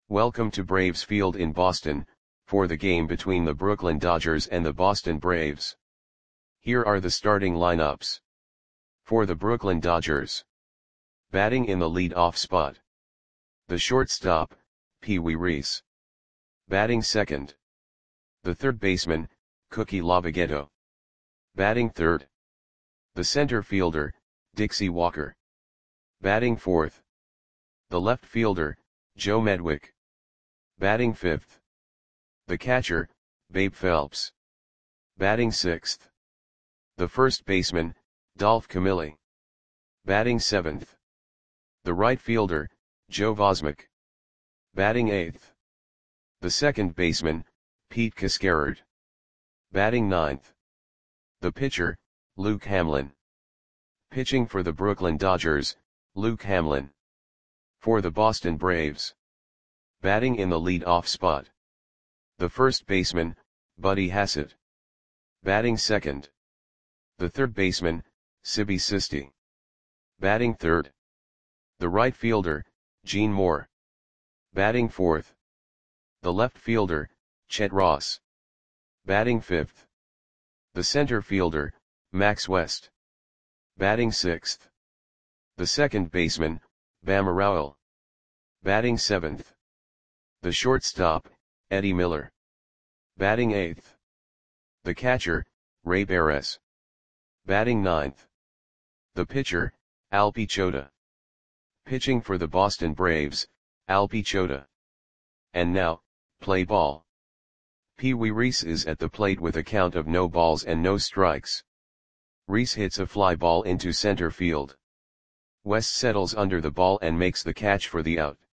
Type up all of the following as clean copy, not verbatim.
Welcome to Braves Field in Boston, for the game between the Brooklyn Dodgers and the Boston Braves. Here are the starting lineups. For the Brooklyn Dodgers. Batting in the lead-off spot. The shortstop, Pee Wee Reese. Batting second. The third baseman, Cookie Lavagetto. Batting third. The center fielder, Dixie Walker. Batting fourth. The left fielder, Joe Medwick. Batting fifth. The catcher, Babe Phelps. Batting sixth. The first baseman, Dolph Camilli. Batting seventh. The right fielder, Joe Vosmick. Batting eighth. The second baseman, Pete Cascarard. Batting ninth. The pitcher, Luke Hamlin. Pitching for the Brooklyn Dodgers, Luke Hamlin. For the Boston Braves. Batting in the lead-off spot. The first baseman, Buddy Hassett. Batting second. The third baseman, Sibby Sisti. Batting third. The right fielder, Gene Moore. Batting fourth. The left fielder, Chet Ross. Batting fifth. The center fielder, Max West. Batting sixth. The second baseman, Bama Rowell. Batting seventh. The shortstop, Eddie Miller. Batting eighth. The catcher, Ray Beres. Batting ninth. The pitcher, Al Pichota. Pitching for the Boston Braves, Al Pichota. And now, play ball. Pee Wee Reese is at the plate with a count of no balls and no strikes. Reese hits a fly ball into center field. West settles under the ball and makes the catch for the out.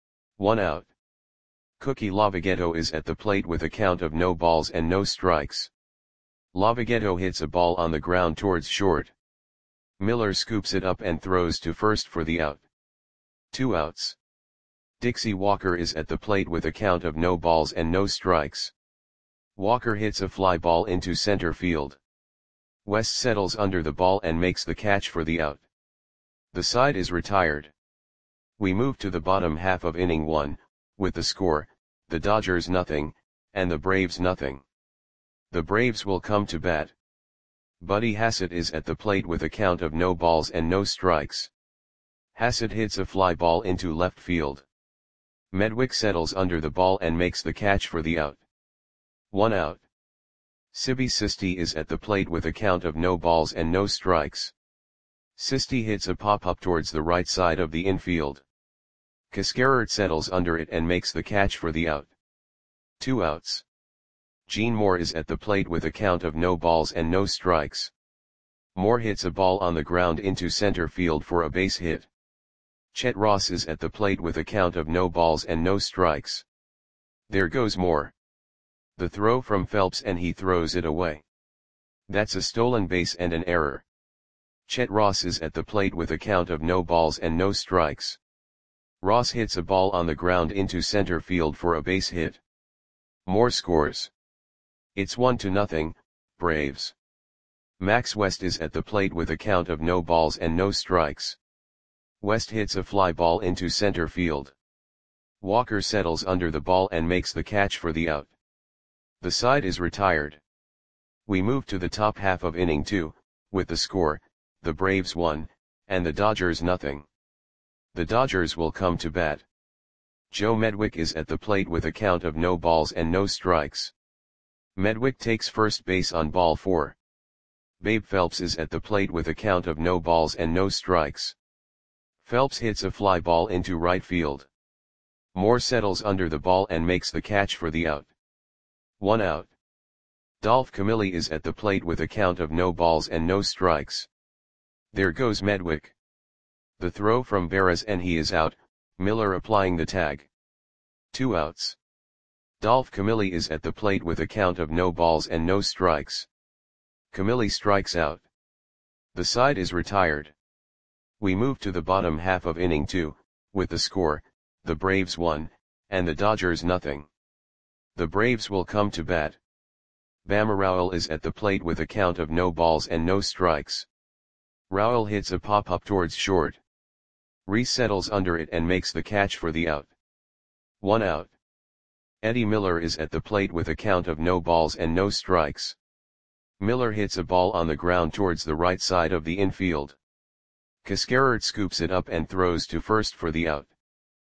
1 out. Cookie Lavagetto is at the plate with a count of no balls and no strikes. Lavagetto hits a ball on the ground towards short. Miller scoops it up and throws to first for the out. 2 outs. Dixie Walker is at the plate with a count of no balls and no strikes. Walker hits a fly ball into center field. West settles under the ball and makes the catch for the out. The side is retired. We move to the bottom half of inning 1, with the score, the Dodgers nothing, and the Braves nothing. The Braves will come to bat. Buddy Hassett is at the plate with a count of no balls and no strikes. Hassett hits a fly ball into left field. Medwick settles under the ball and makes the catch for the out. 1 out. Sibby Sisti is at the plate with a count of no balls and no strikes. Sisti hits a pop-up towards the right side of the infield. Cascarard settles under it and makes the catch for the out. 2 outs. Gene Moore is at the plate with a count of no balls and no strikes. Moore hits a ball on the ground into center field for a base hit. Chet Ross is at the plate with a count of no balls and no strikes. There goes Moore. The throw from Phelps and he throws it away. That's a stolen base and an error. Chet Ross is at the plate with a count of no balls and no strikes. Ross hits a ball on the ground into center field for a base hit. Moore scores. It's 1-0, Braves. Max West is at the plate with a count of no balls and no strikes. West hits a fly ball into center field. Walker settles under the ball and makes the catch for the out. The side is retired. We move to the top half of inning 2, with the score, the Braves 1, and the Dodgers nothing. The Dodgers will come to bat. Joe Medwick is at the plate with a count of no balls and no strikes. Medwick takes first base on ball 4. Babe Phelps is at the plate with a count of no balls and no strikes. Phelps hits a fly ball into right field. Moore settles under the ball and makes the catch for the out. 1 out. Dolph Camilli is at the plate with a count of no balls and no strikes. There goes Medwick. The throw from Beres and he is out, Miller applying the tag. 2 outs. Dolph Camilli is at the plate with a count of no balls and no strikes. Camilli strikes out. The side is retired. We move to the bottom half of inning 2, with the score, the Braves 1, and the Dodgers nothing. The Braves will come to bat. Bama Rowell is at the plate with a count of no balls and no strikes. Rowell hits a pop-up towards short. Reese settles under it and makes the catch for the out. 1 out. Eddie Miller is at the plate with a count of no balls and no strikes. Miller hits a ball on the ground towards the right side of the infield. Cascarard scoops it up and throws to first for the out.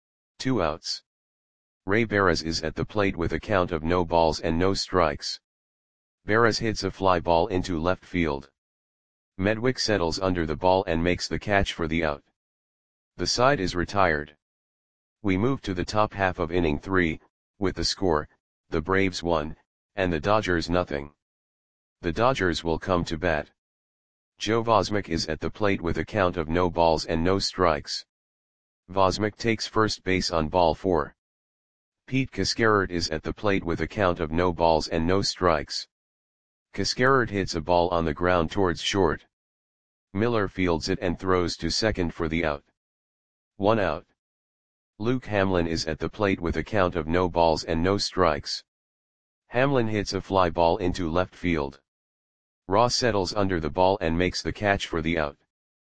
2 outs. Ray Barras is at the plate with a count of no balls and no strikes. Barras hits a fly ball into left field. Medwick settles under the ball and makes the catch for the out. The side is retired. We move to the top half of inning 3, with the score, the Braves 1, and the Dodgers nothing. The Dodgers will come to bat. Joe Vosmick is at the plate with a count of no balls and no strikes. Vosmick takes first base on ball 4. Pete Cascarard is at the plate with a count of no balls and no strikes. Cascarard hits a ball on the ground towards short. Miller fields it and throws to second for the out. 1 out. Luke Hamlin is at the plate with a count of no balls and no strikes. Hamlin hits a fly ball into left field. Ross settles under the ball and makes the catch for the out.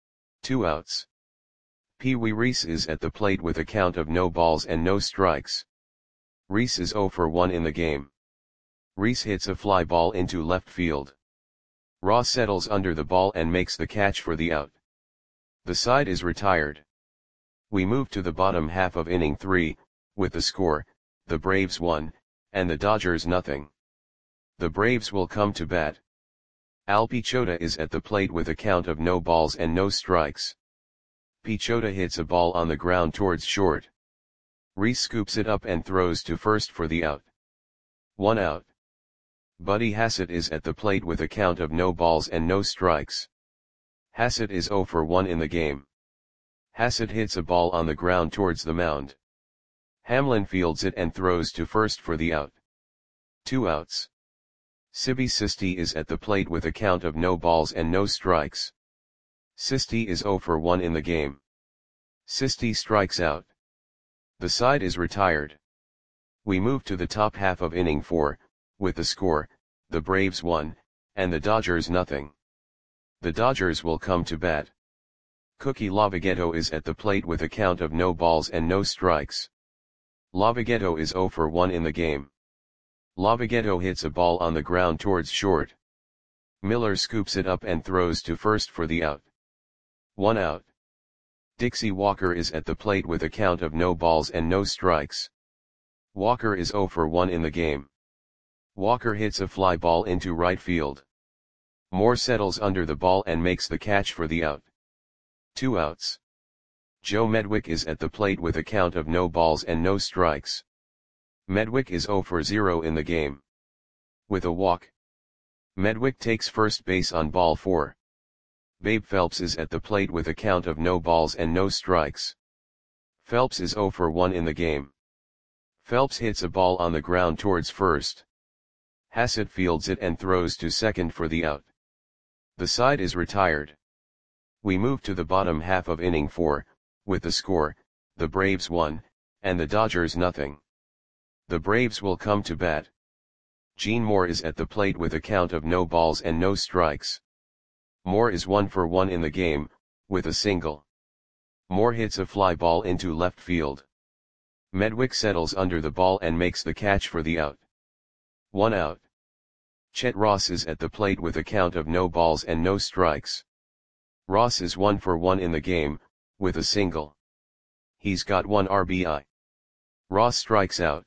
2 outs. Pee Wee Reese is at the plate with a count of no balls and no strikes. Reese is 0 for 1 in the game. Reese hits a fly ball into left field. Ross settles under the ball and makes the catch for the out. The side is retired. We move to the bottom half of inning 3, with the score, the Braves 1, and the Dodgers nothing. The Braves will come to bat. Al Pichota is at the plate with a count of no balls and no strikes. Pichota hits a ball on the ground towards short. Reese scoops it up and throws to first for the out. 1 out. Buddy Hassett is at the plate with a count of no balls and no strikes. Hassett is 0 for 1 in the game. Hassett hits a ball on the ground towards the mound. Hamlin fields it and throws to first for the out. 2 outs. Sibby Sisti is at the plate with a count of no balls and no strikes. Sisti is 0 for 1 in the game. Sisti strikes out. The side is retired. We move to the top half of inning 4, with the score, the Braves 1, and the Dodgers nothing. The Dodgers will come to bat. Cookie Lavagetto is at the plate with a count of no balls and no strikes. Lavagetto is 0 for 1 in the game. Lavagetto hits a ball on the ground towards short. Miller scoops it up and throws to first for the out. 1 out. Dixie Walker is at the plate with a count of no balls and no strikes. Walker is 0 for 1 in the game. Walker hits a fly ball into right field. Moore settles under the ball and makes the catch for the out. 2 outs. Joe Medwick is at the plate with a count of no balls and no strikes. Medwick is 0 for 0 in the game. With a walk. Medwick takes first base on ball 4. Babe Phelps is at the plate with a count of no balls and no strikes. Phelps is 0 for 1 in the game. Phelps hits a ball on the ground towards first. Hassett fields it and throws to second for the out. The side is retired. We move to the bottom half of inning 4, with the score, the Braves 1, and the Dodgers nothing. The Braves will come to bat. Gene Moore is at the plate with a count of no balls and no strikes. Moore is 1 for 1 in the game, with a single. Moore hits a fly ball into left field. Medwick settles under the ball and makes the catch for the out. 1 out. Chet Ross is at the plate with a count of no balls and no strikes. Ross is 1 for 1 in the game, with a single. He's got 1 RBI. Ross strikes out.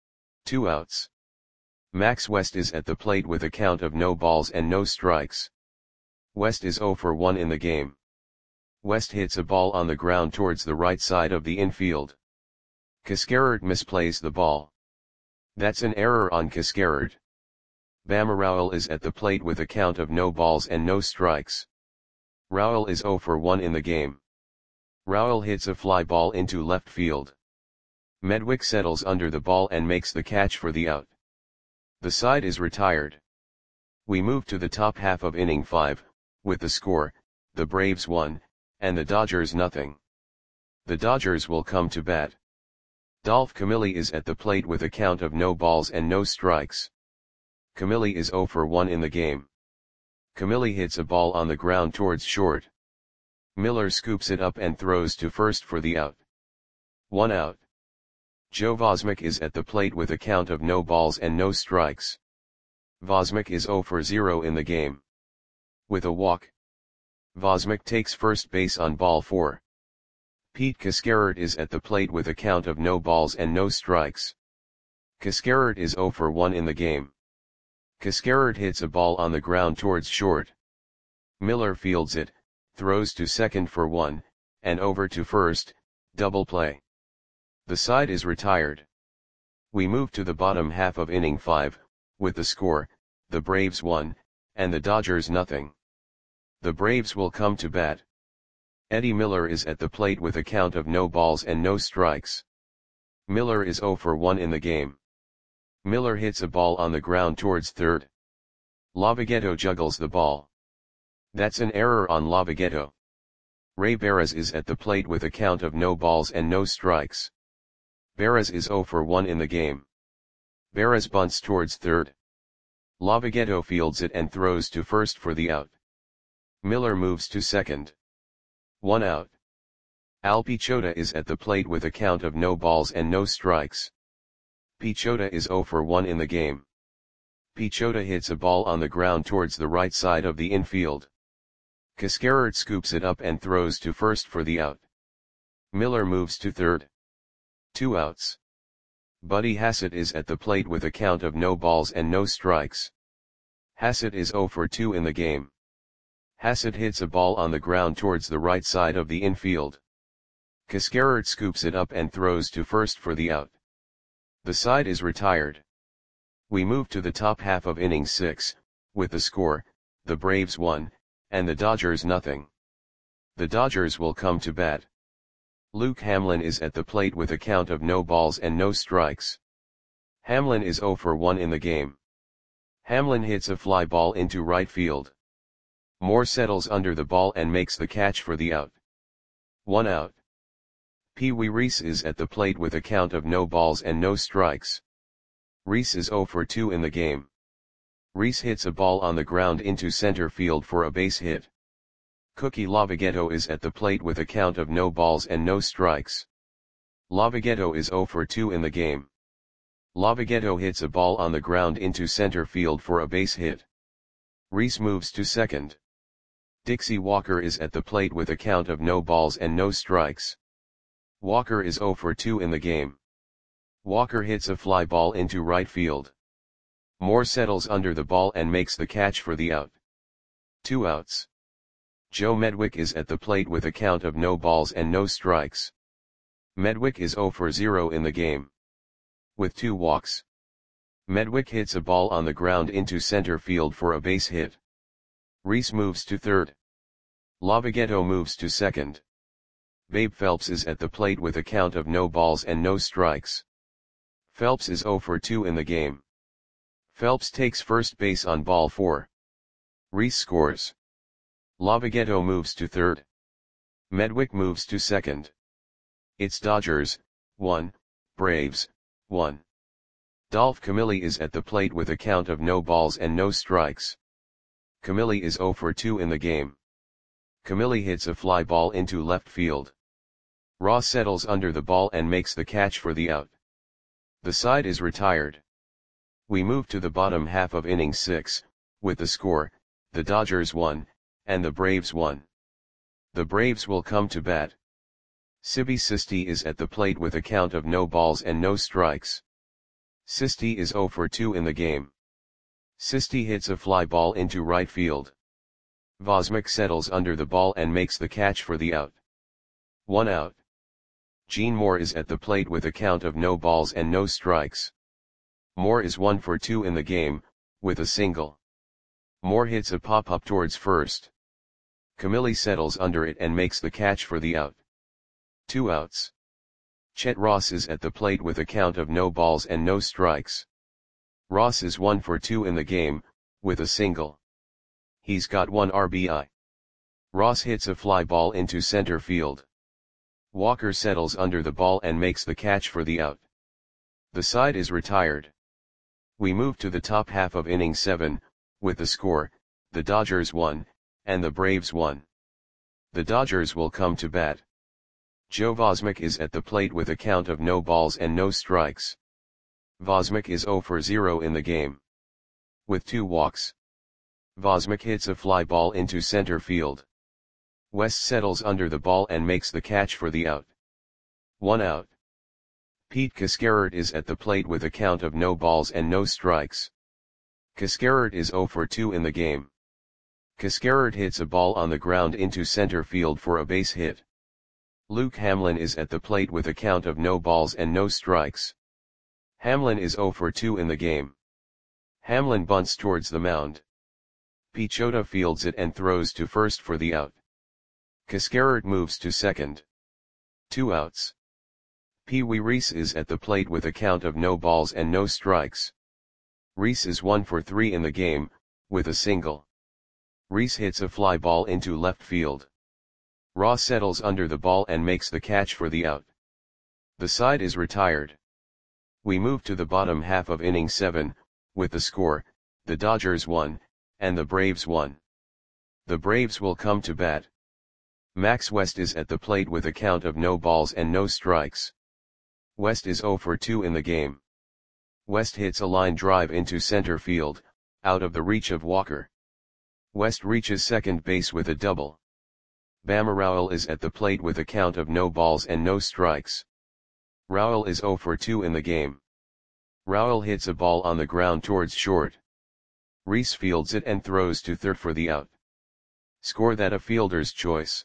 2 outs. Max West is at the plate with a count of no balls and no strikes. West is 0 for 1 in the game. West hits a ball on the ground towards the right side of the infield. Cascarard misplays the ball. That's an error on Cascarard. Bama Rowell is at the plate with a count of no balls and no strikes. Rowell is 0 for 1 in the game. Rowell hits a fly ball into left field. Medwick settles under the ball and makes the catch for the out. The side is retired. We move to the top half of inning 5, with the score, the Braves 1, and the Dodgers nothing. The Dodgers will come to bat. Dolph Camilli is at the plate with a count of no balls and no strikes. Camilli is 0 for 1 in the game. Camilli hits a ball on the ground towards short. Miller scoops it up and throws to first for the out. 1 out. Joe Vosmek is at the plate with a count of no balls and no strikes. Vosmek is 0 for 0 in the game. With a walk, Vosmek takes first base on ball 4. Pete Cascarert is at the plate with a count of no balls and no strikes. Cascarert is 0 for 1 in the game. Cascarert hits a ball on the ground towards short. Miller fields it, throws to second for 1, and over to first, double play. The side is retired. We move to the bottom half of inning 5, with the score, the Braves 1, and the Dodgers nothing. The Braves will come to bat. Eddie Miller is at the plate with a count of no balls and no strikes. Miller is 0 for 1 in the game. Miller hits a ball on the ground towards third. Lavagetto juggles the ball. That's an error on Lavagetto. Ray Barres is at the plate with a count of no balls and no strikes. Barres is 0 for 1 in the game. Barres bunts towards third. Lavagetto fields it and throws to first for the out. Miller moves to second. 1 out. Al Pichota is at the plate with a count of no balls and no strikes. Pichota is 0 for 1 in the game. Pichota hits a ball on the ground towards the right side of the infield. Cascarert scoops it up and throws to first for the out. Miller moves to third. 2 outs. Buddy Hassett is at the plate with a count of no balls and no strikes. Hassett is 0 for 2 in the game. Hassett hits a ball on the ground towards the right side of the infield. Cascarert scoops it up and throws to first for the out. The side is retired. We move to the top half of inning 6, with the score, the Braves 1, and the Dodgers nothing. The Dodgers will come to bat. Luke Hamlin is at the plate with a count of no balls and no strikes. Hamlin is 0 for 1 in the game. Hamlin hits a fly ball into right field. Moore settles under the ball and makes the catch for the out. 1 out. Pee Wee Reese is at the plate with a count of no balls and no strikes. Reese is 0 for 2 in the game. Reese hits a ball on the ground into center field for a base hit. Cookie Lavagetto is at the plate with a count of no balls and no strikes. Lavagetto is 0 for 2 in the game. Lavagetto hits a ball on the ground into center field for a base hit. Reese moves to second. Dixie Walker is at the plate with a count of no balls and no strikes. Walker is 0 for 2 in the game. Walker hits a fly ball into right field. Moore settles under the ball and makes the catch for the out. 2 outs. Joe Medwick is at the plate with a count of no balls and no strikes. Medwick is 0 for 0 in the game. With 2 walks. Medwick hits a ball on the ground into center field for a base hit. Reese moves to third. Lavagetto moves to second. Babe Phelps is at the plate with a count of no balls and no strikes. Phelps is 0 for 2 in the game. Phelps takes first base on ball 4. Reese scores. Lavagetto moves to third. Medwick moves to second. It's Dodgers, 1, Braves, 1. Dolph Camilli is at the plate with a count of no balls and no strikes. Camilli is 0 for 2 in the game. Camilli hits a fly ball into left field. Ross settles under the ball and makes the catch for the out. The side is retired. We move to the bottom half of inning 6, with the score, the Dodgers 1, and the Braves 1. The Braves will come to bat. Sibi Sisti is at the plate with a count of no balls and no strikes. Sisti is 0 for 2 in the game. Sisti hits a fly ball into right field. Vosmek settles under the ball and makes the catch for the out. 1 out. Gene Moore is at the plate with a count of no balls and no strikes. Moore is 1 for 2 in the game, with a single. Moore hits a pop-up towards first. Camilli settles under it and makes the catch for the out. 2 outs. Chet Ross is at the plate with a count of no balls and no strikes. Ross is 1 for 2 in the game, with a single. He's got 1 RBI. Ross hits a fly ball into center field. Walker settles under the ball and makes the catch for the out. The side is retired. We move to the top half of inning 7, with the score, the Dodgers 1, and the Braves 1. The Dodgers will come to bat. Joe Vosmik is at the plate with a count of no balls and no strikes. Vosmik is 0 for 0 in the game. With 2 walks. Vosmik hits a fly ball into center field. West settles under the ball and makes the catch for the out. 1 out. Pete Cascarert is at the plate with a count of no balls and no strikes. Cascarert is 0 for 2 in the game. Cascarert hits a ball on the ground into center field for a base hit. Luke Hamlin is at the plate with a count of no balls and no strikes. Hamlin is 0 for 2 in the game. Hamlin bunts towards the mound. Pichota fields it and throws to first for the out. Cascarert moves to second. 2 outs. Pee Wee Reese is at the plate with a count of no balls and no strikes. Reese is 1 for 3 in the game, with a single. Reese hits a fly ball into left field. Ross settles under the ball and makes the catch for the out. The side is retired. We move to the bottom half of inning 7, with the score, the Dodgers 1, and the Braves 1. The Braves will come to bat. Max West is at the plate with a count of no balls and no strikes. West is 0 for 2 in the game. West hits a line drive into center field, out of the reach of Walker. West reaches second base with a double. Bama Rowell is at the plate with a count of no balls and no strikes. Rowell is 0 for 2 in the game. Rowell hits a ball on the ground towards short. Reese fields it and throws to third for the out. Score that a fielder's choice.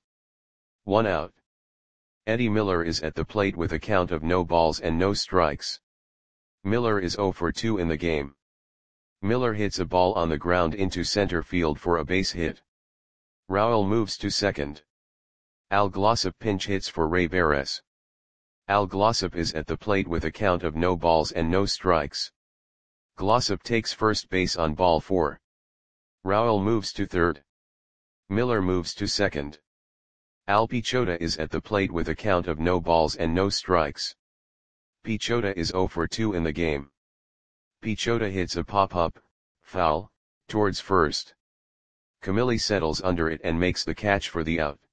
1 out. Eddie Miller is at the plate with a count of no balls and no strikes. Miller is 0 for 2 in the game. Miller hits a ball on the ground into center field for a base hit. Rowell moves to second. Al Glossop pinch hits for Ray Barres. Al Glossop is at the plate with a count of no balls and no strikes. Glossop takes first base on ball 4. Rowell moves to third. Miller moves to second. Al Pichota is at the plate with a count of no balls and no strikes. Pichota is 0 for 2 in the game. Pichota hits a pop-up, foul, towards first. Camilli settles under it and makes the catch for the out.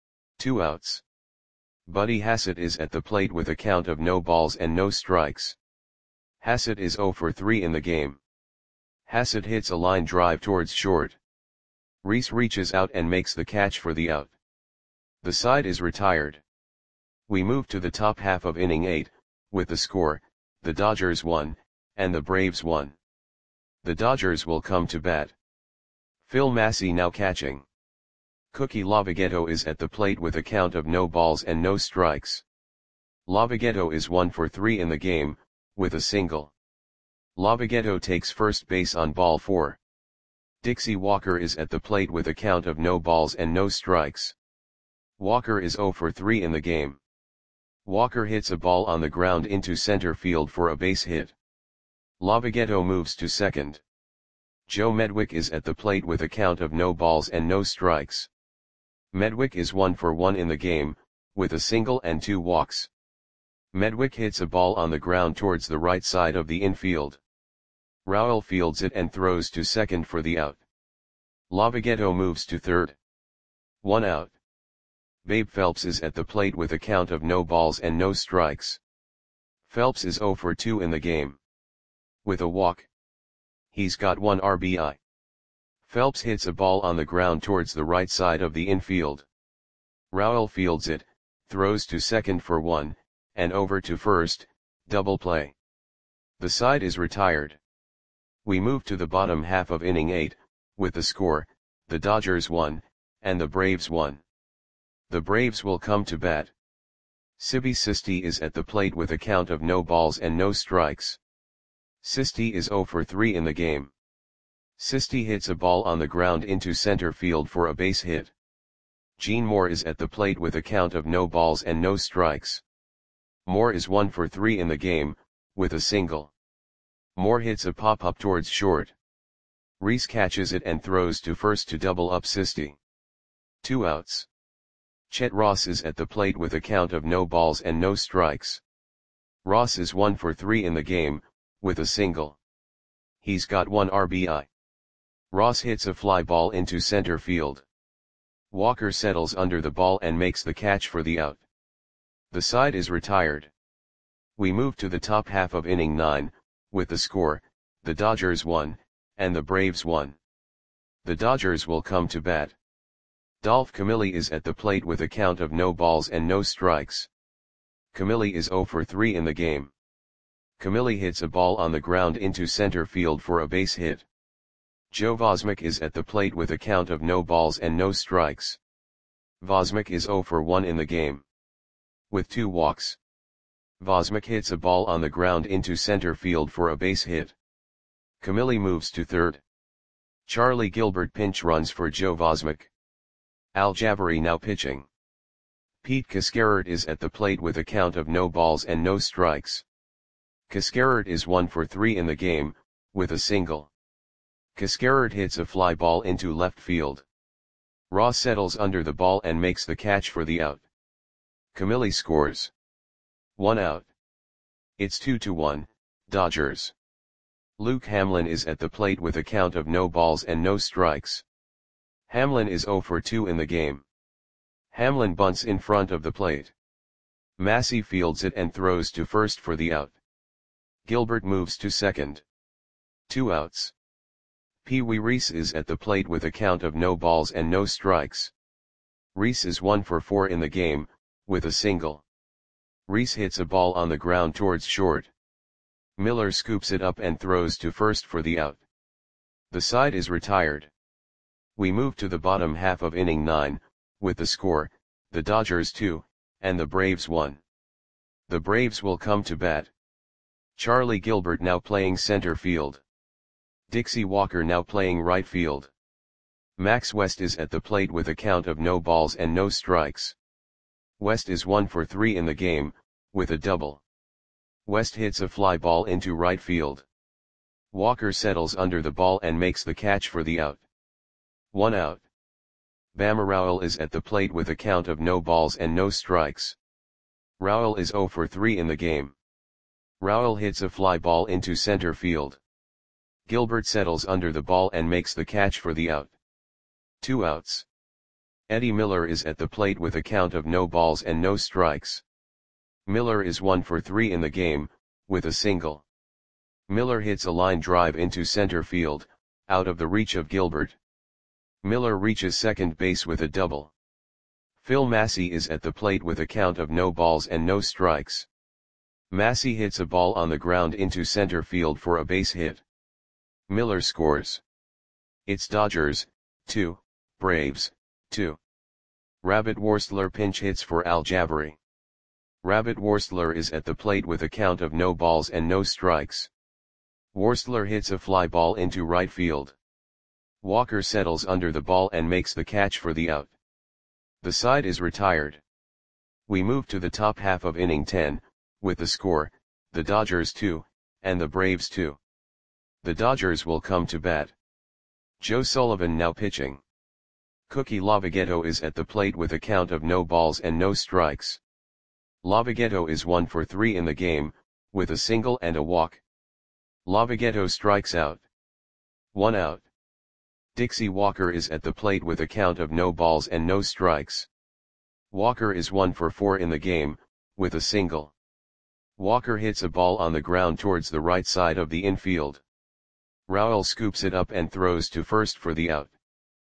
2 outs. Buddy Hassett is at the plate with a count of no balls and no strikes. Hassett is 0 for 3 in the game. Hassett hits a line drive towards short. Reese reaches out and makes the catch for the out. The side is retired. We move to the top half of inning 8, with the score, the Dodgers 1, and the Braves 1. The Dodgers will come to bat. Phil Massey now catching. Cookie Lavagetto is at the plate with a count of no balls and no strikes. Lavagetto is 1 for 3 in the game, with a single. Lavagetto takes first base on ball 4. Dixie Walker is at the plate with a count of no balls and no strikes. Walker is 0 for 3 in the game. Walker hits a ball on the ground into center field for a base hit. Lavagetto moves to second. Joe Medwick is at the plate with a count of no balls and no strikes. Medwick is 1 for 1 in the game, with a single and 2 walks. Medwick hits a ball on the ground towards the right side of the infield. Rowell fields it and throws to second for the out. Lavagetto moves to third. 1 out. Babe Phelps is at the plate with a count of no balls and no strikes. Phelps is 0 for 2 in the game. With a walk. He's got 1 RBI. Phelps hits a ball on the ground towards the right side of the infield. Rowell fields it, throws to second for 1, and over to first, double play. The side is retired. We move to the bottom half of inning 8, with the score, the Dodgers 1, and the Braves 1. The Braves will come to bat. Sibby Sisti is at the plate with a count of no balls and no strikes. Sisti is 0 for 3 in the game. Sisti hits a ball on the ground into center field for a base hit. Gene Moore is at the plate with a count of no balls and no strikes. Moore is 1 for 3 in the game, with a single. Moore hits a pop-up towards short. Reese catches it and throws to first to double up Sisti. 2 outs. Chet Ross is at the plate with a count of no balls and no strikes. Ross is 1 for 3 in the game, with a single. He's got 1 RBI. Ross hits a fly ball into center field. Walker settles under the ball and makes the catch for the out. The side is retired. We move to the top half of inning 9, with the score, the Dodgers 1, and the Braves 1. The Dodgers will come to bat. Dolph Camilli is at the plate with a count of no balls and no strikes. Camilli is 0 for 3 in the game. Camilli hits a ball on the ground into center field for a base hit. Joe Vosmek is at the plate with a count of no balls and no strikes. Vosmek is 0 for 1 in the game. With 2 walks. Vosmek hits a ball on the ground into center field for a base hit. Camilli moves to third. Charlie Gilbert pinch runs for Joe Vosmek. Al Jabari now pitching. Pete Cascarert is at the plate with a count of no balls and no strikes. Cascarert is 1 for 3 in the game, with a single. Cascarert hits a fly ball into left field. Ross settles under the ball and makes the catch for the out. Camilli scores. 1 out. It's 2-1, Dodgers. Luke Hamlin is at the plate with a count of no balls and no strikes. Hamlin is 0 for 2 in the game. Hamlin bunts in front of the plate. Massey fields it and throws to first for the out. Gilbert moves to second. 2 outs. Pee Wee Reese is at the plate with a count of no balls and no strikes. Reese is 1 for 4 in the game, with a single. Reese hits a ball on the ground towards short. Miller scoops it up and throws to first for the out. The side is retired. We move to the bottom half of inning 9, with the score, the Dodgers 2, and the Braves 1. The Braves will come to bat. Charlie Gilbert now playing center field. Dixie Walker now playing right field. Max West is at the plate with a count of no balls and no strikes. West is 1 for 3 in the game, with a double. West hits a fly ball into right field. Walker settles under the ball and makes the catch for the out. 1 out. Bama Rowell is at the plate with a count of no balls and no strikes. Rowell is 0 for 3 in the game. Rowell hits a fly ball into center field. Gilbert settles under the ball and makes the catch for the out. 2 outs. Eddie Miller is at the plate with a count of no balls and no strikes. Miller is 1 for 3 in the game, with a single. Miller hits a line drive into center field, out of the reach of Gilbert. Miller reaches second base with a double. Phil Massey is at the plate with a count of no balls and no strikes. Massey hits a ball on the ground into center field for a base hit. Miller scores. It's Dodgers, 2, Braves, 2. Rabbit Worstler pinch hits for Al Jabari. Rabbit Worstler is at the plate with a count of no balls and no strikes. Worstler hits a fly ball into right field. Walker settles under the ball and makes the catch for the out. The side is retired. We move to the top half of inning 10, with the score, the Dodgers 2, and the Braves 2. The Dodgers will come to bat. Joe Sullivan now pitching. Cookie Lavagetto is at the plate with a count of no balls and no strikes. Lavagetto is 1 for 3 in the game, with a single and a walk. Lavagetto strikes out. 1 out. Dixie Walker is at the plate with a count of no balls and no strikes. Walker is 1 for 4 in the game, with a single. Walker hits a ball on the ground towards the right side of the infield. Rowell scoops it up and throws to first for the out.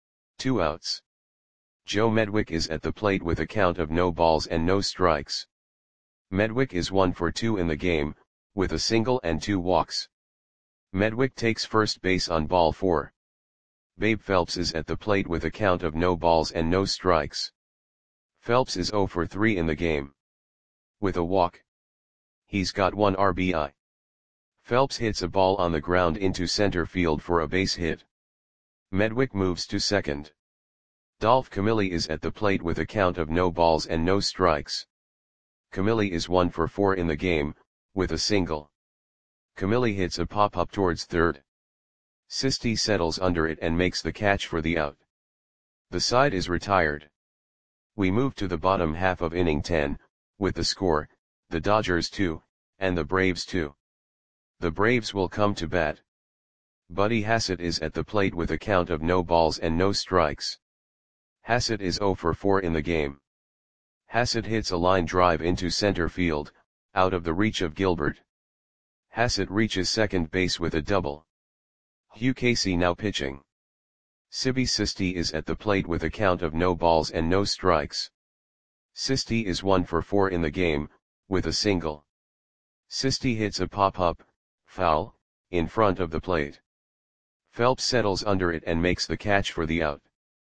2 outs. Joe Medwick is at the plate with a count of no balls and no strikes. Medwick is 1 for 2 in the game, with a single and 2 walks. Medwick takes first base on ball 4. Babe Phelps is at the plate with a count of no balls and no strikes. Phelps is 0 for 3 in the game. With a walk. He's got 1 RBI. Phelps hits a ball on the ground into center field for a base hit. Medwick moves to second. Dolph Camilli is at the plate with a count of no balls and no strikes. Camilli is 1 for 4 in the game, with a single. Camilli hits a pop-up towards third. Sisti settles under it and makes the catch for the out. The side is retired. We move to the bottom half of inning 10, with the score, the Dodgers 2, and the Braves 2. The Braves will come to bat. Buddy Hassett is at the plate with a count of no balls and no strikes. Hassett is 0 for 4 in the game. Hassett hits a line drive into center field, out of the reach of Gilbert. Hassett reaches second base with a double. Hugh Casey now pitching. Sibby Sisti is at the plate with a count of no balls and no strikes. Sisti is 1 for 4 in the game, with a single. Sisti hits a pop-up, foul, in front of the plate. Phelps settles under it and makes the catch for the out.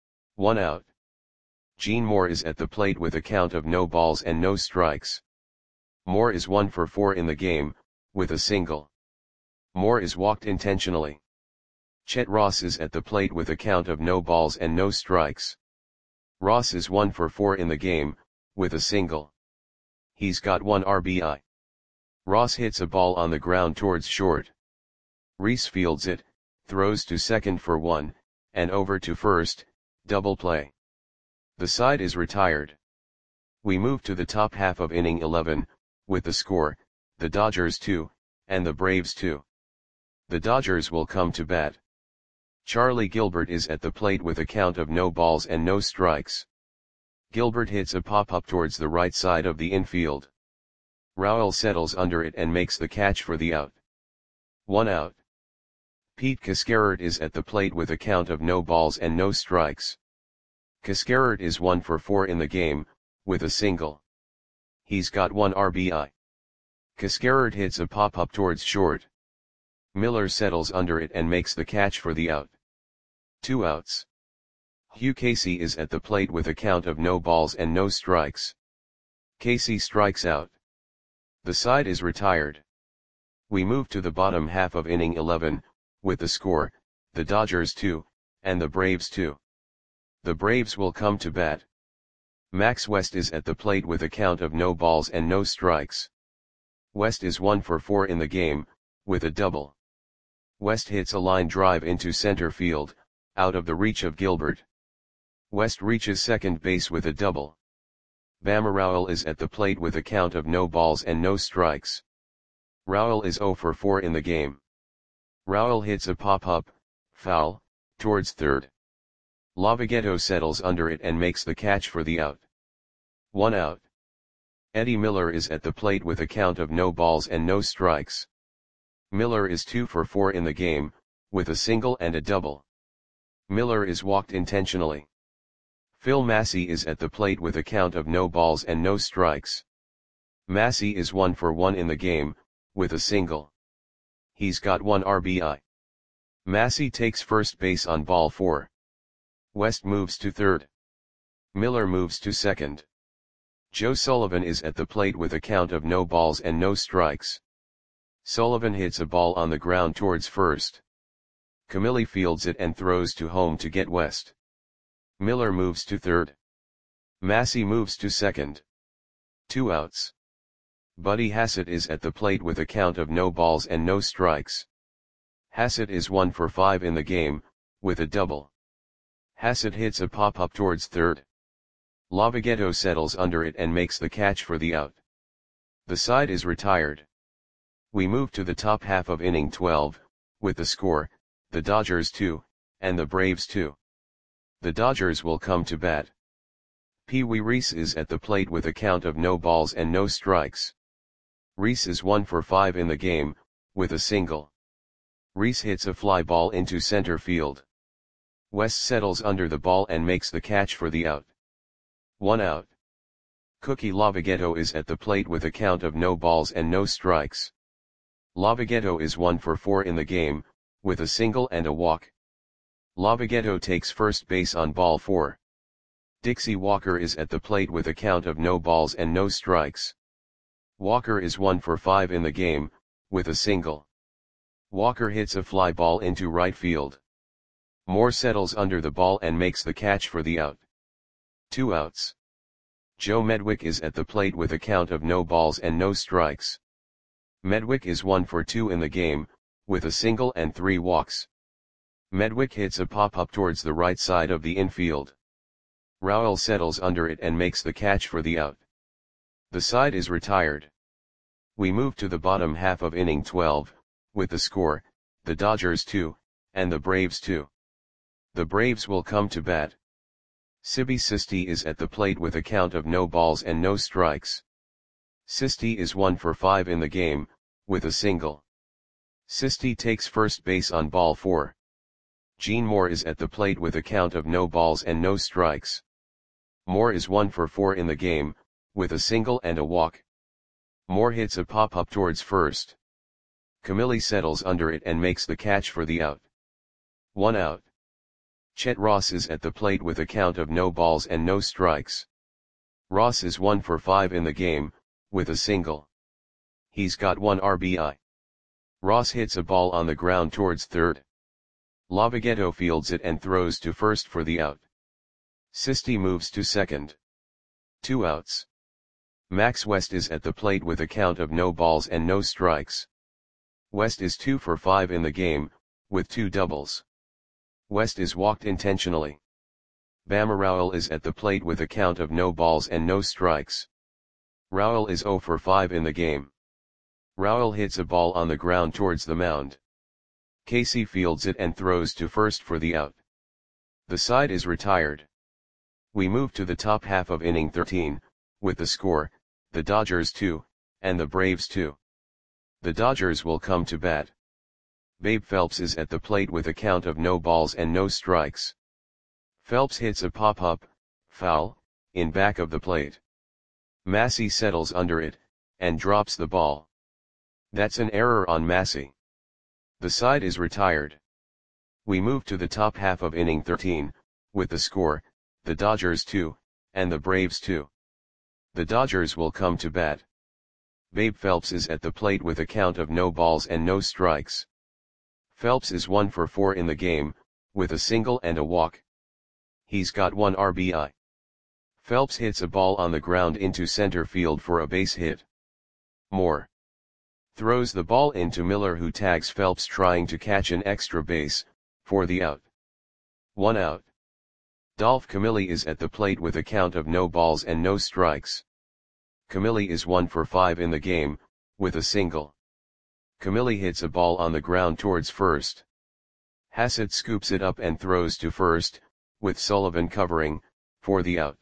1 out. Gene Moore is at the plate with a count of no balls and no strikes. Moore is 1 for 4 in the game, with a single. Moore is walked intentionally. Chet Ross is at the plate with a count of no balls and no strikes. Ross is 1 for 4 in the game, with a single. He's got 1 RBI. Ross hits a ball on the ground towards short. Reese fields it, throws to second for 1, and over to first, double play. The side is retired. We move to the top half of inning 11, with the score, the Dodgers 2, and the Braves 2. The Dodgers will come to bat. Charlie Gilbert is at the plate with a count of no balls and no strikes. Gilbert hits a pop-up towards the right side of the infield. Rowell settles under it and makes the catch for the out. 1 out. Pete Cascarert is at the plate with a count of no balls and no strikes. Cascarert is 1 for 4 in the game, with a single. He's got 1 RBI. Cascarert hits a pop-up towards short. Miller settles under it and makes the catch for the out. 2 outs. Hugh Casey is at the plate with a count of no balls and no strikes. Casey strikes out. The side is retired. We move to the bottom half of inning 11, with the score, the Dodgers 2, and the Braves 2. The Braves will come to bat. Max West is at the plate with a count of no balls and no strikes. West is 1 for 4 in the game, with a double. West hits a line drive into center field, out of the reach of Gilbert. West reaches second base with a double. Bama Rowell is at the plate with a count of no balls and no strikes. Rowell is 0 for 4 in the game. Rowell hits a pop-up, foul, towards third. Lavagetto settles under it and makes the catch for the out. 1 out. Eddie Miller is at the plate with a count of no balls and no strikes. Miller is 2 for 4 in the game, with a single and a double. Miller is walked intentionally. Phil Massey is at the plate with a count of no balls and no strikes. Massey is 1 for 1 in the game, with a single. He's got 1 RBI. Massey takes first base on ball 4. West moves to third. Miller moves to second. Joe Sullivan is at the plate with a count of no balls and no strikes. Sullivan hits a ball on the ground towards first. Camilli fields it and throws to home to get West. Miller moves to third. Massey moves to second. 2 outs. Buddy Hassett is at the plate with a count of no balls and no strikes. Hassett is 1 for 5 in the game, with a double. Hassett hits a pop-up towards third. Lavagetto settles under it and makes the catch for the out. The side is retired. We move to the top half of inning 12, with the score, the Dodgers 2, and the Braves 2. The Dodgers will come to bat. Pee Wee Reese is at the plate with a count of no balls and no strikes. Reese is 1 for 5 in the game, with a single. Reese hits a fly ball into center field. West settles under the ball and makes the catch for the out. 1 out. Cookie Lavagetto is at the plate with a count of no balls and no strikes. Lavagetto is 1 for 4 in the game, with a single and a walk. Lavagetto takes first base on ball 4. Dixie Walker is at the plate with a count of no balls and no strikes. Walker is 1 for 5 in the game, with a single. Walker hits a fly ball into right field. Moore settles under the ball and makes the catch for the out. 2 outs. Joe Medwick is at the plate with a count of no balls and no strikes. Medwick is 1 for 2 in the game, with a single and 3 walks. Medwick hits a pop-up towards the right side of the infield. Rowell settles under it and makes the catch for the out. The side is retired. We move to the bottom half of inning 12, with the score, the Dodgers 2, and the Braves 2. The Braves will come to bat. Sibi Sisti is at the plate with a count of no balls and no strikes. Sisti is 1 for 5 in the game, with a single. Sisti takes first base on ball 4. Gene Moore is at the plate with a count of no balls and no strikes. Moore is 1 for 4 in the game, with a single and a walk. Moore hits a pop-up towards first. Camilli settles under it and makes the catch for the out. 1 out. Chet Ross is at the plate with a count of no balls and no strikes. Ross is 1 for 5 in the game, with a single. He's got 1 RBI. Ross hits a ball on the ground towards third. Lavogetto fields it and throws to first for the out. Sisti moves to second. 2 outs. Max West is at the plate with a count of no balls and no strikes. West is 2 for 5 in the game, with 2 doubles. West is walked intentionally. Bama Rowell is at the plate with a count of no balls and no strikes. Rowell is 0 for 5 in the game. Rowell hits a ball on the ground towards the mound. Casey fields it and throws to first for the out. The side is retired. We move to the top half of inning 13, with the score, the Dodgers 2, and the Braves 2. The Dodgers will come to bat. Babe Phelps is at the plate with a count of no balls and no strikes. Phelps hits a pop-up, foul, in back of the plate. Massey settles under it, and drops the ball. That's an error on Massey. The side is retired. We move to the top half of inning 13, with the score, the Dodgers 2, and the Braves 2. The Dodgers will come to bat. Babe Phelps is at the plate with a count of no balls and no strikes. Phelps is 1 for 4 in the game, with a single and a walk. He's got 1 RBI. Phelps hits a ball on the ground into center field for a base hit. Moore throws the ball into Miller, who tags Phelps trying to catch an extra base, for the out. 1 out. Dolph Camilli is at the plate with a count of no balls and no strikes. Camilli is 1 for 5 in the game, with a single. Camilli hits a ball on the ground towards first. Hassett scoops it up and throws to first, with Sullivan covering, for the out.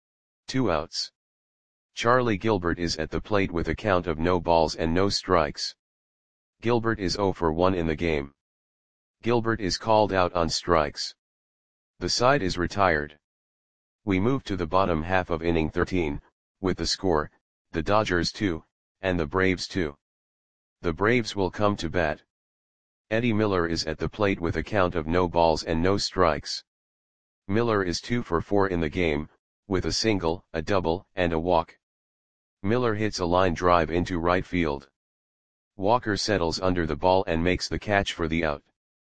2 outs. Charlie Gilbert is at the plate with a count of no balls and no strikes. Gilbert is 0 for 1 in the game. Gilbert is called out on strikes. The side is retired. We move to the bottom half of inning 13, with the score, the Dodgers 2, and the Braves 2. The Braves will come to bat. Eddie Miller is at the plate with a count of no balls and no strikes. Miller is 2 for 4 in the game, with a single, a double, and a walk. Miller hits a line drive into right field. Walker settles under the ball and makes the catch for the out.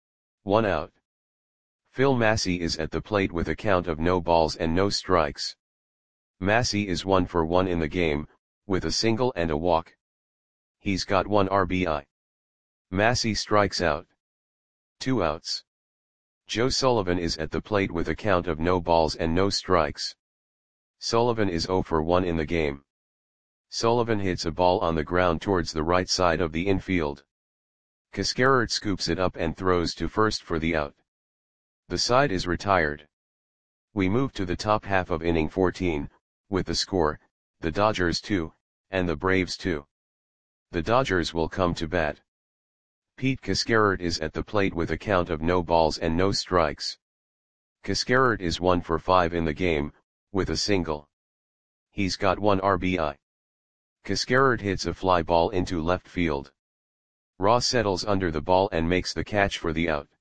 1 out. Phil Massey is at the plate with a count of no balls and no strikes. Massey is 1 for 1 in the game, with a single and a walk. He's got 1 RBI. Massey strikes out. 2 outs. Joe Sullivan is at the plate with a count of no balls and no strikes. Sullivan is 0 for 1 in the game. Sullivan hits a ball on the ground towards the right side of the infield. Cascarert scoops it up and throws to first for the out. The side is retired. We move to the top half of inning 14, with the score, the Dodgers 2, and the Braves 2. The Dodgers will come to bat. Pete Cascarert is at the plate with a count of no balls and no strikes. Cascarert is 1 for 5 in the game, with a single. He's got 1 RBI. Cascarert hits a fly ball into left field. Ross settles under the ball and makes the catch for the out.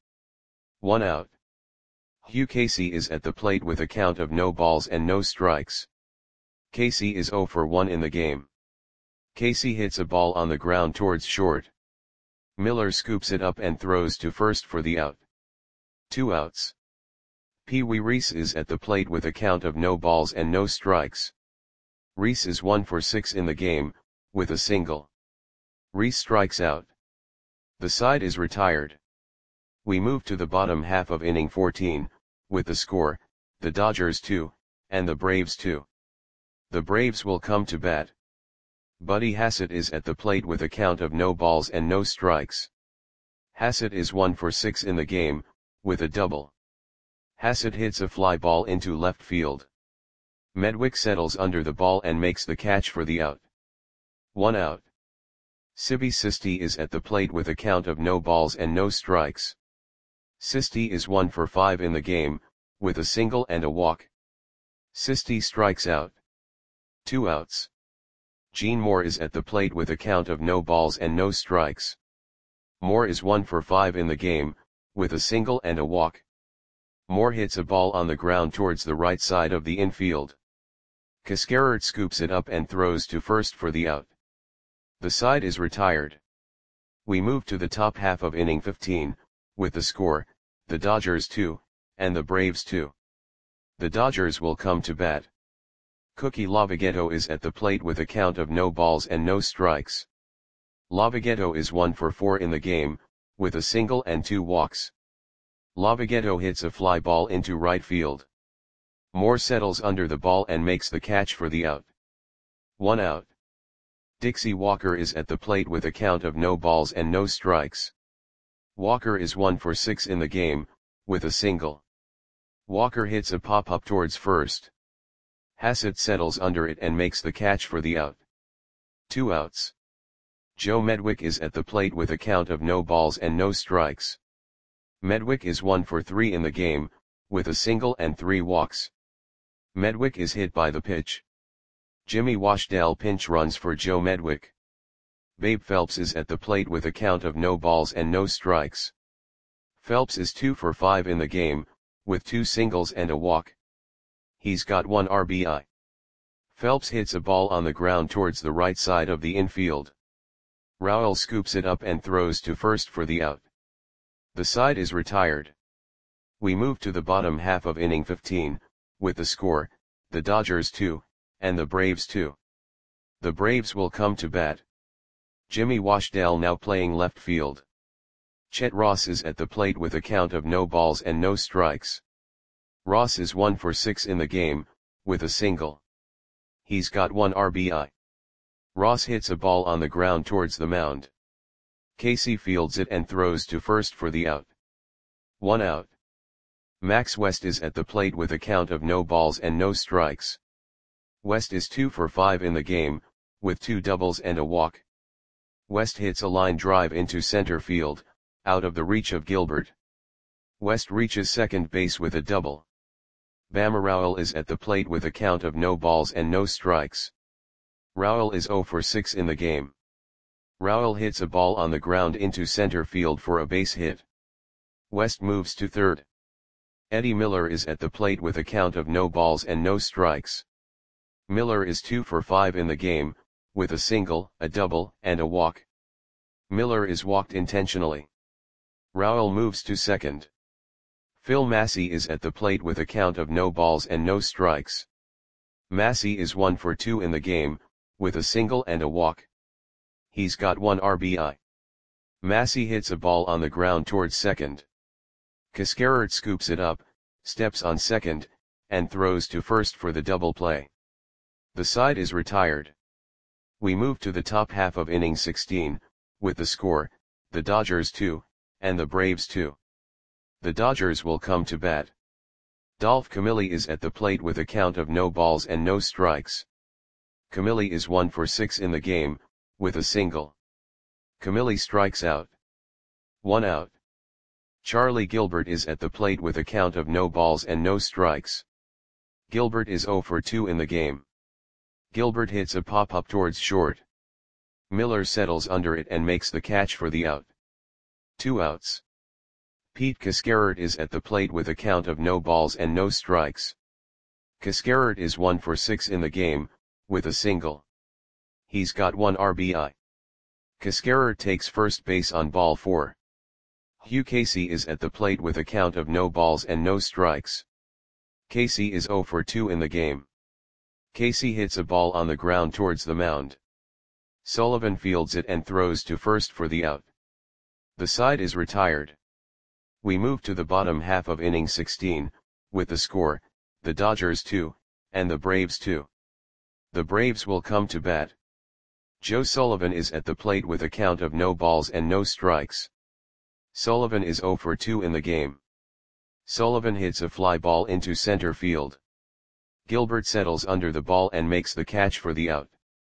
1 out. Hugh Casey is at the plate with a count of no balls and no strikes. Casey is 0 for 1 in the game. Casey hits a ball on the ground towards short. Miller scoops it up and throws to first for the out. 2 outs. Pee Wee Reese is at the plate with a count of no balls and no strikes. Reese is 1 for 6 in the game, with a single. Reese strikes out. The side is retired. We move to the bottom half of inning 14, with the score, the Dodgers 2, and the Braves 2. The Braves will come to bat. Buddy Hassett is at the plate with a count of no balls and no strikes. Hassett is 1 for 6 in the game, with a double. Hassett hits a fly ball into left field. Medwick settles under the ball and makes the catch for the out. 1 out. Sibi Sisti is at the plate with a count of no balls and no strikes. Sisti is 1 for 5 in the game, with a single and a walk. Sisti strikes out. 2 outs. Gene Moore is at the plate with a count of no balls and no strikes. Moore is 1 for 5 in the game, with a single and a walk. Moore hits a ball on the ground towards the right side of the infield. Cascarert scoops it up and throws to first for the out. The side is retired. We move to the top half of inning 15, with the score, the Dodgers 2, and the Braves 2. The Dodgers will come to bat. Cookie Lavagetto is at the plate with a count of no balls and no strikes. Lavagetto is 1 for 4 in the game, with a single and 2 walks. Lavagetto hits a fly ball into right field. Moore settles under the ball and makes the catch for the out. 1 out. Dixie Walker is at the plate with a count of no balls and no strikes. Walker is 1 for 6 in the game, with a single. Walker hits a pop-up towards first. Hassett settles under it and makes the catch for the out. 2 outs. Joe Medwick is at the plate with a count of no balls and no strikes. Medwick is 1 for 3 in the game, with a single and 3 walks. Medwick is hit by the pitch. Jimmy Washdale pinch runs for Joe Medwick. Babe Phelps is at the plate with a count of no balls and no strikes. Phelps is 2 for 5 in the game, with 2 singles and a walk. He's got 1 RBI. Phelps hits a ball on the ground towards the right side of the infield. Rowell scoops it up and throws to first for the out. The side is retired. We move to the bottom half of inning 15, with the score, the Dodgers 2, and the Braves 2. The Braves will come to bat. Jimmy Washdale now playing left field. Chet Ross is at the plate with a count of no balls and no strikes. Ross is 1 for 6 in the game, with a single. He's got 1 RBI. Ross hits a ball on the ground towards the mound. Casey fields it and throws to first for the out. 1 out. Max West is at the plate with a count of no balls and no strikes. West is 2 for 5 in the game, with 2 doubles and a walk. West hits a line drive into center field, out of the reach of Gilbert. West reaches second base with a double. Bama Rowell is at the plate with a count of no balls and no strikes. Rowell is 0 for 6 in the game. Rowell hits a ball on the ground into center field for a base hit. West moves to third. Eddie Miller is at the plate with a count of no balls and no strikes. Miller is 2 for 5 in the game, with a single, a double, and a walk. Miller is walked intentionally. Rowell moves to second. Phil Massey is at the plate with a count of no balls and no strikes. Massey is 1 for 2 in the game, with a single and a walk. He's got 1 RBI. Massey hits a ball on the ground towards second. Cascarert scoops it up, steps on second, and throws to first for the double play. The side is retired. We move to the top half of inning 16, with the score, the Dodgers 2, and the Braves 2. The Dodgers will come to bat. Dolph Camilli is at the plate with a count of no balls and no strikes. Camilli is 1 for 6 in the game, with a single. Camilli strikes out. 1 out. Charlie Gilbert is at the plate with a count of no balls and no strikes. Gilbert is 0 for 2 in the game. Gilbert hits a pop-up towards short. Miller settles under it and makes the catch for the out. 2 outs. Pete Cascarert is at the plate with a count of no balls and no strikes. Cascarert is 1 for 6 in the game, with a single. He's got 1 RBI. Cascarert takes first base on ball 4. Hugh Casey is at the plate with a count of no balls and no strikes. Casey is 0 for 2 in the game. Casey hits a ball on the ground towards the mound. Sullivan fields it and throws to first for the out. The side is retired. We move to the bottom half of inning 16, with the score, the Dodgers 2, and the Braves 2. The Braves will come to bat. Joe Sullivan is at the plate with a count of no balls and no strikes. Sullivan is 0 for 2 in the game. Sullivan hits a fly ball into center field. Gilbert settles under the ball and makes the catch for the out.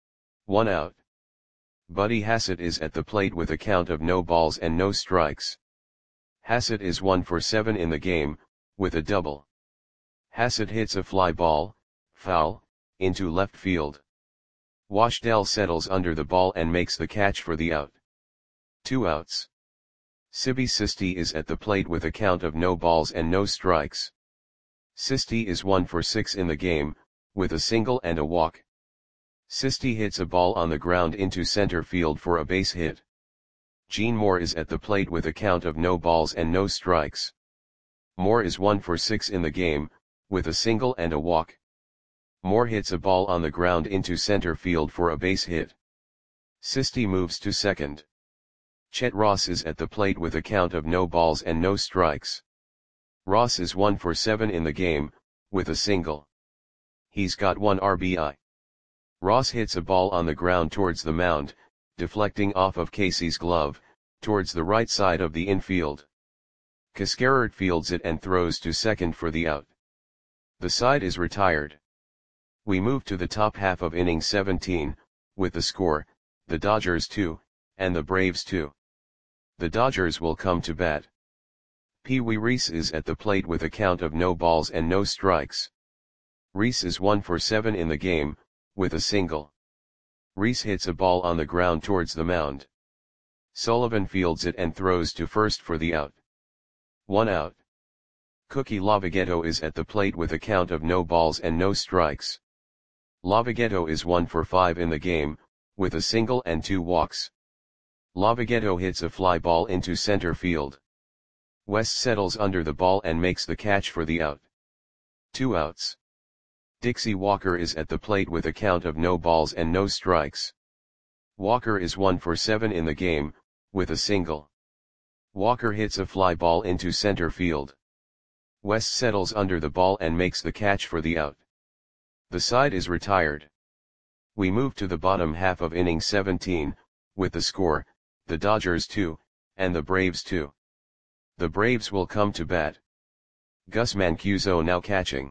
1 out. Buddy Hassett is at the plate with a count of no balls and no strikes. Hassett is 1 for 7 in the game, with a double. Hassett hits a fly ball, foul, into left field. Washdell settles under the ball and makes the catch for the out. 2 outs. Sibby Sisti is at the plate with a count of no balls and no strikes. Sisti is 1 for 6 in the game, with a single and a walk. Sisti hits a ball on the ground into center field for a base hit. Gene Moore is at the plate with a count of no balls and no strikes. Moore is 1 for 6 in the game, with a single and a walk. Moore hits a ball on the ground into center field for a base hit. Sisti moves to second. Chet Ross is at the plate with a count of no balls and no strikes. Ross is 1 for 7 in the game, with a single. He's got 1 RBI. Ross hits a ball on the ground towards the mound, deflecting off of Casey's glove, towards the right side of the infield. Cascarert fields it and throws to second for the out. The side is retired. We move to the top half of inning 17, with the score, the Dodgers 2, and the Braves 2. The Dodgers will come to bat. Pee Wee Reese is at the plate with a count of no balls and no strikes. Reese is 1 for 7 in the game, with a single. Reese hits a ball on the ground towards the mound. Sullivan fields it and throws to first for the out. 1 out. Cookie Lavagetto is at the plate with a count of no balls and no strikes. Lavagetto is 1 for 5 in the game, with a single and 2 walks. Lavagetto hits a fly ball into center field. West settles under the ball and makes the catch for the out. 2 outs. Dixie Walker is at the plate with a count of no balls and no strikes. Walker is 1 for 7 in the game, with a single. Walker hits a fly ball into center field. West settles under the ball and makes the catch for the out. The side is retired. We move to the bottom half of inning 17, with the score, the Dodgers 2, and the Braves 2. The Braves will come to bat. Gus Mancuso now catching.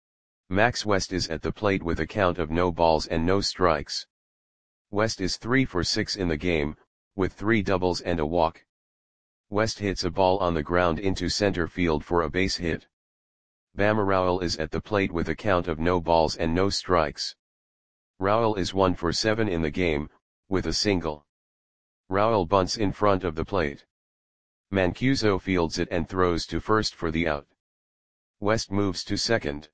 Max West is at the plate with a count of no balls and no strikes. West is 3 for 6 in the game, with 3 doubles and a walk. West hits a ball on the ground into center field for a base hit. Bama Rowell is at the plate with a count of no balls and no strikes. Rowell is 1 for 7 in the game, with a single. Rowell bunts in front of the plate. Mancuso fields it and throws to first for the out. West moves to second.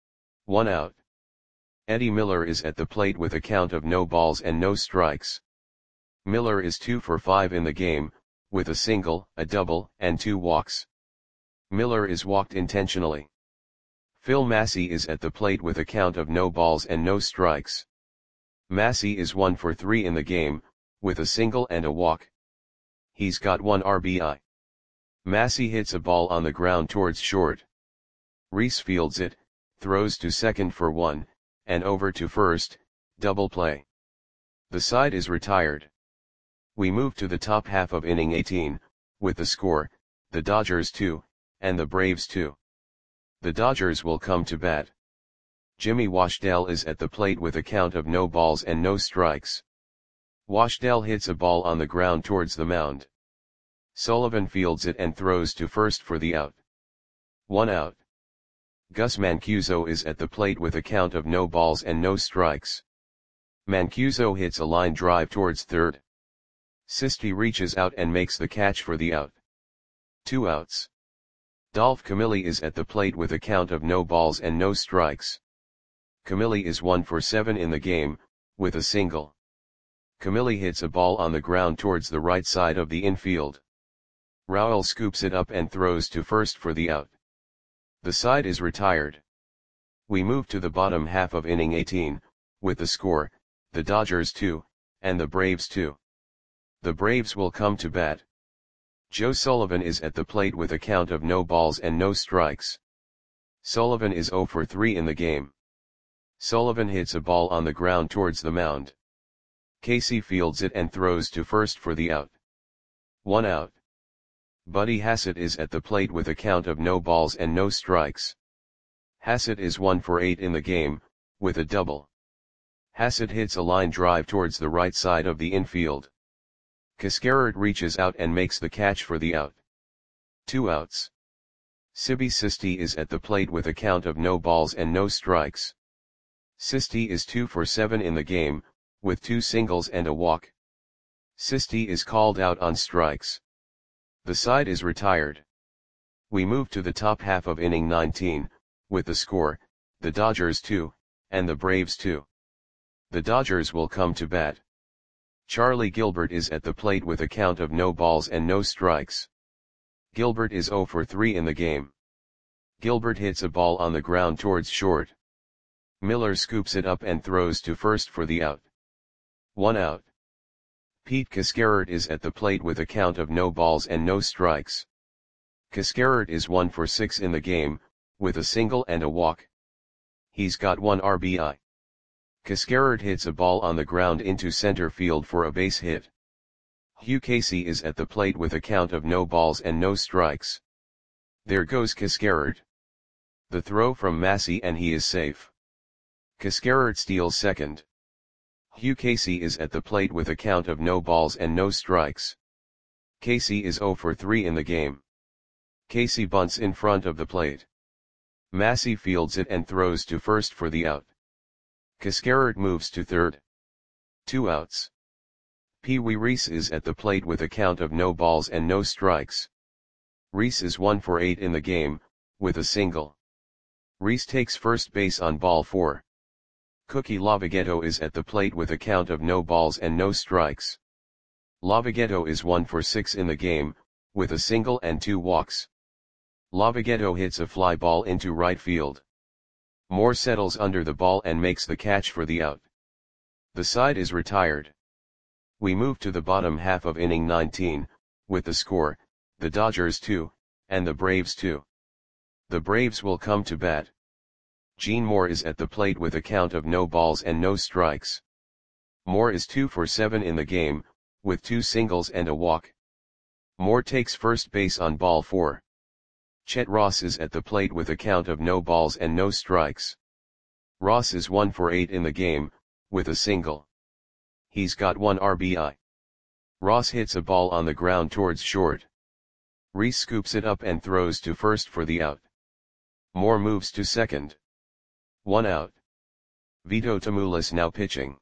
1 out. Eddie Miller is at the plate with a count of no balls and no strikes. Miller is 2 for 5 in the game, with a single, a double, and 2 walks. Miller is walked intentionally. Phil Massey is at the plate with a count of no balls and no strikes. Massey is 1 for 3 in the game, with a single and a walk. He's got 1 RBI. Massey hits a ball on the ground towards short. Reese fields it, throws to second for 1, and over to first, double play. The side is retired. We move to the top half of inning 18, with the score, the Dodgers 2, and the Braves 2. The Dodgers will come to bat. Jimmy Washdell is at the plate with a count of no balls and no strikes. Washdell hits a ball on the ground towards the mound. Sullivan fields it and throws to first for the out. 1 out. Gus Mancuso is at the plate with a count of no balls and no strikes. Mancuso hits a line drive towards third. Sisti reaches out and makes the catch for the out. 2 outs. Dolph Camilli is at the plate with a count of no balls and no strikes. Camilli is 1 for 7 in the game, with a single. Camilli hits a ball on the ground towards the right side of the infield. Rowell scoops it up and throws to first for the out. The side is retired. We move to the bottom half of inning 18, with the score, the Dodgers 2, and the Braves 2. The Braves will come to bat. Joe Sullivan is at the plate with a count of no balls and no strikes. Sullivan is 0 for 3 in the game. Sullivan hits a ball on the ground towards the mound. Casey fields it and throws to first for the out. 1 out. Buddy Hassett is at the plate with a count of no balls and no strikes. Hassett is 1 for 8 in the game, with a double. Hassett hits a line drive towards the right side of the infield. Cascarert reaches out and makes the catch for the out. 2 outs. Sibi Sisti is at the plate with a count of no balls and no strikes. Sisti is 2 for 7 in the game, with 2 singles and a walk. Sisti is called out on strikes. The side is retired. We move to the top half of inning 19, with the score, the Dodgers 2, and the Braves 2. The Dodgers will come to bat. Charlie Gilbert is at the plate with a count of no balls and no strikes. Gilbert is 0 for 3 in the game. Gilbert hits a ball on the ground towards short. Miller scoops it up and throws to first for the out. 1 out. Pete Cascarert is at the plate with a count of no balls and no strikes. Cascarert is 1 for 6 in the game, with a single and a walk. He's got 1 RBI. Cascarert hits a ball on the ground into center field for a base hit. Hugh Casey is at the plate with a count of no balls and no strikes. There goes Cascarert. The throw from Massey and he is safe. Cascarert steals second. Hugh Casey is at the plate with a count of no balls and no strikes. Casey is 0 for 3 in the game. Casey bunts in front of the plate. Massey fields it and throws to first for the out. Cascarert moves to third. 2 outs. Pee Wee Reese is at the plate with a count of no balls and no strikes. Reese is 1 for 8 in the game, with a single. Reese takes first base on ball 4. Cookie Lavagetto is at the plate with a count of no balls and no strikes. Lavagetto is 1 for 6 in the game, with a single and 2 walks. Lavagetto hits a fly ball into right field. Moore settles under the ball and makes the catch for the out. The side is retired. We move to the bottom half of inning 19, with the score, the Dodgers 2, and the Braves 2. The Braves will come to bat. Gene Moore is at the plate with a count of no balls and no strikes. Moore is 2 for 7 in the game, with 2 singles and a walk. Moore takes first base on ball 4. Chet Ross is at the plate with a count of no balls and no strikes. Ross is 1 for 8 in the game, with a single. He's got 1 RBI. Ross hits a ball on the ground towards short. Reese scoops it up and throws to first for the out. Moore moves to second. 1 out. Vito Tamoulis now pitching.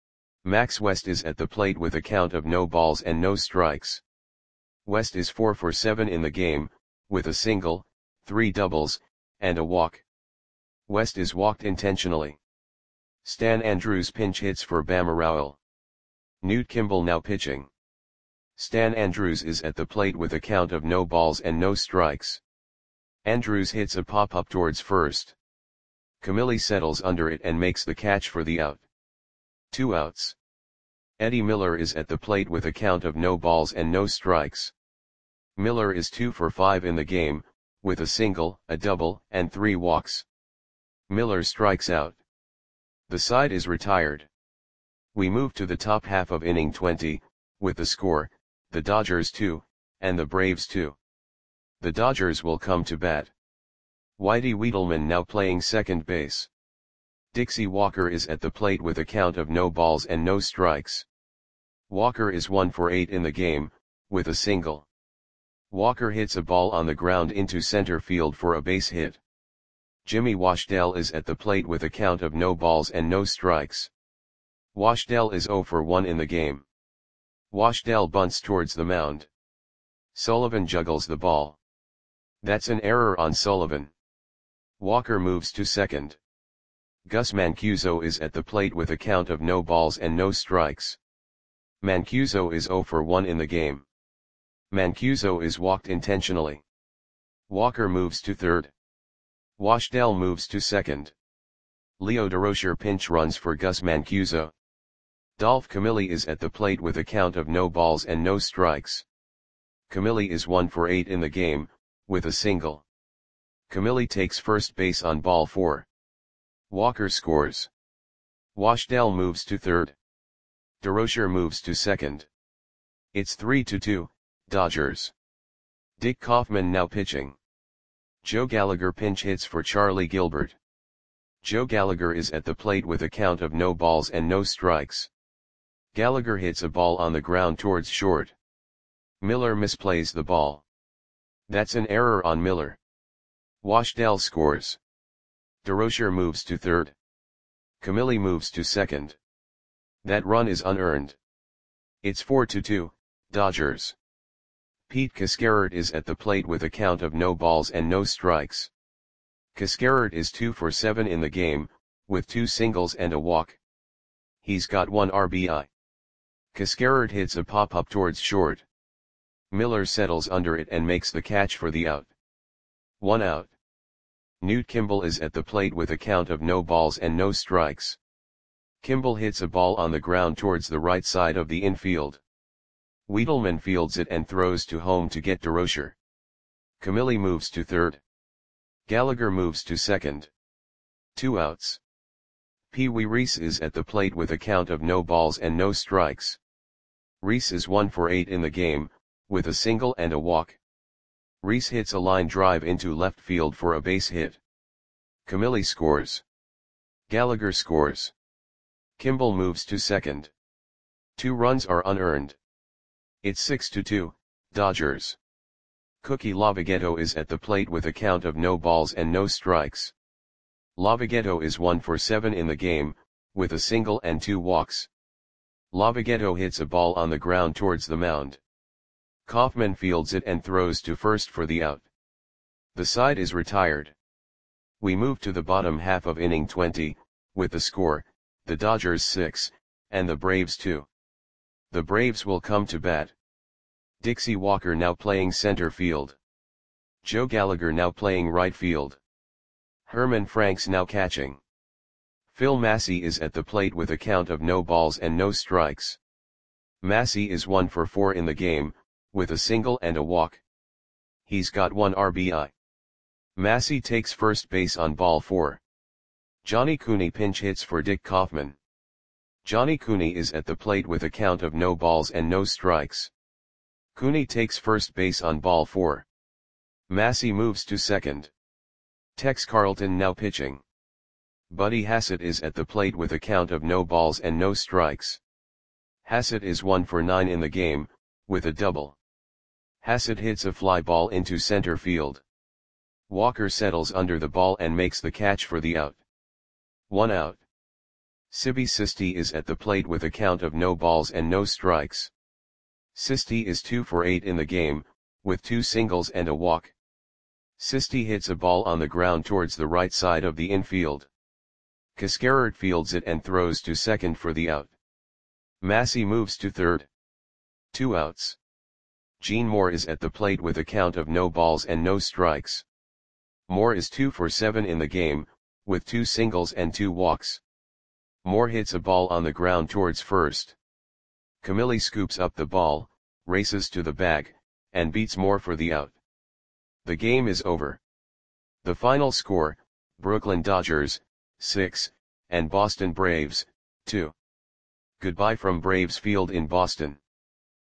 Max West is at the plate with a count of no balls and no strikes. West is 4 for 7 in the game, with a single, 3 doubles, and a walk. West is walked intentionally. Stan Andrews pinch hits for Bama Rowell. Newt Kimball now pitching. Stan Andrews is at the plate with a count of no balls and no strikes. Andrews hits a pop-up towards first. Camilli settles under it and makes the catch for the out. 2 outs. Eddie Miller is at the plate with a count of no balls and no strikes. Miller is 2 for 5 in the game, with a single, a double, and 3 walks. Miller strikes out. The side is retired. We move to the top half of inning 20, with the score, the Dodgers 2, and the Braves 2. The Dodgers will come to bat. Whitey Wiedelman now playing second base. Dixie Walker is at the plate with a count of no balls and no strikes. Walker is 1 for 8 in the game, with a single. Walker hits a ball on the ground into center field for a base hit. Jimmy Washdell is at the plate with a count of no balls and no strikes. Washdell is 0 for 1 in the game. Washdell bunts towards the mound. Sullivan juggles the ball. That's an error on Sullivan. Walker moves to second. Gus Mancuso is at the plate with a count of no balls and no strikes. Mancuso is 0 for 1 in the game. Mancuso is walked intentionally. Walker moves to third. Washdell moves to second. Leo Durocher pinch runs for Gus Mancuso. Dolph Camilli is at the plate with a count of no balls and no strikes. Camilli is 1 for 8 in the game, with a single. Camilli takes first base on ball 4. Walker scores. Washdell moves to third. Durocher moves to second. It's 3-2, Dodgers. Dick Kaufman now pitching. Joe Gallagher pinch hits for Charlie Gilbert. Joe Gallagher is at the plate with a count of no balls and no strikes. Gallagher hits a ball on the ground towards short. Miller misplays the ball. That's an error on Miller. Washdell scores. DeRocher moves to third. Camilli moves to second. That run is unearned. It's 4-2, Dodgers. Pete Cascarert is at the plate with a count of no balls and no strikes. Cascarert is 2 for 7 in the game, with 2 singles and a walk. He's got 1 RBI. Cascarert hits a pop-up towards short. Miller settles under it and makes the catch for the out. 1 out. Newt Kimball is at the plate with a count of no balls and no strikes. Kimball hits a ball on the ground towards the right side of the infield. Wiedelman fields it and throws to home to get DeRocher. Camilli moves to third. Gallagher moves to second. 2 outs. Pee Wee Reese is at the plate with a count of no balls and no strikes. Reese is 1 for 8 in the game, with a single and a walk. Reese hits a line drive into left field for a base hit. Camilli scores. Gallagher scores. Kimball moves to second. 2 runs are unearned. It's 6-2, Dodgers. Cookie Lavagetto is at the plate with a count of no balls and no strikes. Lavagetto is 1 for 7 in the game, with a single and 2 walks. Lavagetto hits a ball on the ground towards the mound. Kaufman fields it and throws to first for the out. The side is retired. We move to the bottom half of inning 20, with the score, the Dodgers 6, and the Braves 2. The Braves will come to bat. Dixie Walker now playing center field. Joe Gallagher now playing right field. Herman Franks now catching. Phil Massey is at the plate with a count of no balls and no strikes. Massey is 1 for 4 in the game, with a single and a walk. He's got 1 RBI. Massey takes first base on ball 4. Johnny Cooney pinch hits for Dick Kaufman. Johnny Cooney is at the plate with a count of no balls and no strikes. Cooney takes first base on ball 4. Massey moves to second. Tex Carlton now pitching. Buddy Hassett is at the plate with a count of no balls and no strikes. Hassett is 1 for 9 in the game, with a double. Hassett hits a fly ball into center field. Walker settles under the ball and makes the catch for the out. 1 out. Sibby Sisti is at the plate with a count of no balls and no strikes. Sisti is 2 for 8 in the game, with 2 singles and a walk. Sisti hits a ball on the ground towards the right side of the infield. Cascarert fields it and throws to second for the out. Massey moves to third. 2 outs. Gene Moore is at the plate with a count of no balls and no strikes. Moore is 2 for 7 in the game, with 2 singles and 2 walks. Moore hits a ball on the ground towards first. Camilli scoops up the ball, races to the bag, and beats Moore for the out. The game is over. The final score, Brooklyn Dodgers, 6, and Boston Braves, 2. Goodbye from Braves Field in Boston.